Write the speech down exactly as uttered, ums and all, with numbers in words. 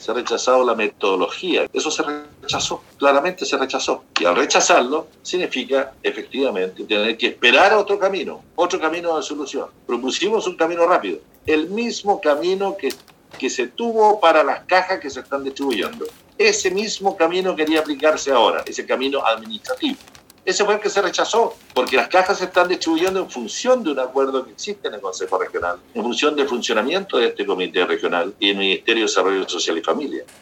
se ha rechazado la metodología. Eso se rechazó, claramente se rechazó. Y al rechazarlo, significa efectivamente tener que esperar otro camino, otro camino de solución. Propusimos un camino rápido, el mismo camino que, que se tuvo para las cajas que se están distribuyendo. Ese mismo camino quería aplicarse ahora, ese camino administrativo. Ese fue el que se rechazó, porque las cajas se están distribuyendo en función de un acuerdo que existe en el Consejo Regional, en función del funcionamiento de este comité regional y el Ministerio de Desarrollo Social y Familia.